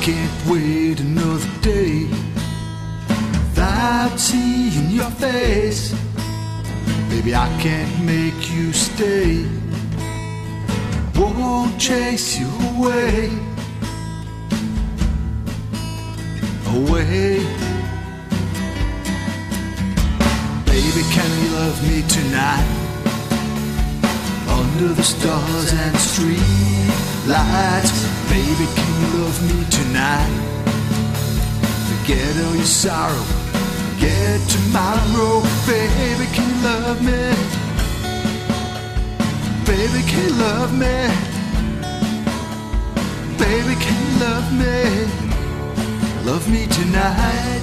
can't wait another day without seeing your face. Baby, I can't make you stay. Won't chase you away. Away. Baby, can you love me tonight? Under the stars and street lights. Baby, can you love me tonight? Forget all your sorrow, forget tomorrow. Baby, can you love me? Baby, can you love me? Baby, can you love me? Love me tonight.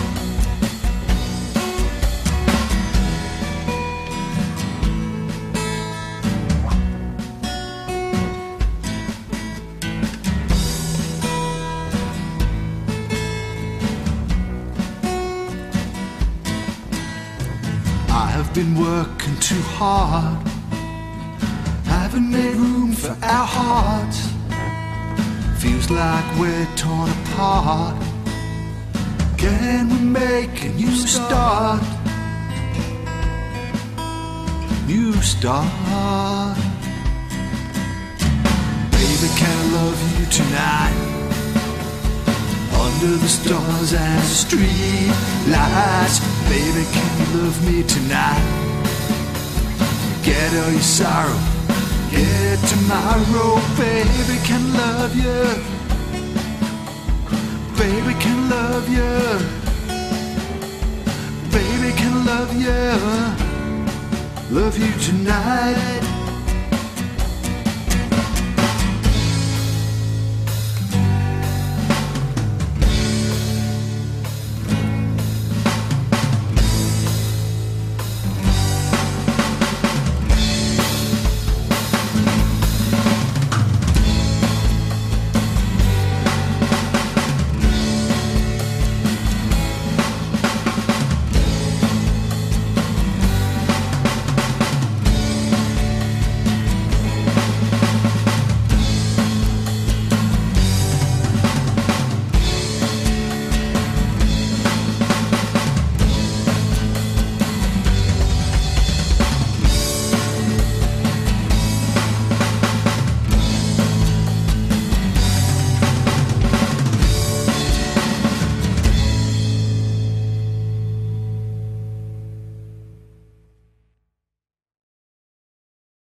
I have been working too hard, haven't made room for our hearts. Feels like we're torn apart. Can we make a new start? New start. Baby, can I love you tonight? Under the stars and street lights. Baby, can you love me tonight? Forget all your sorrow, forget tomorrow. Baby, can I love you? Baby, can I love you? Baby, can I love you? Love you tonight.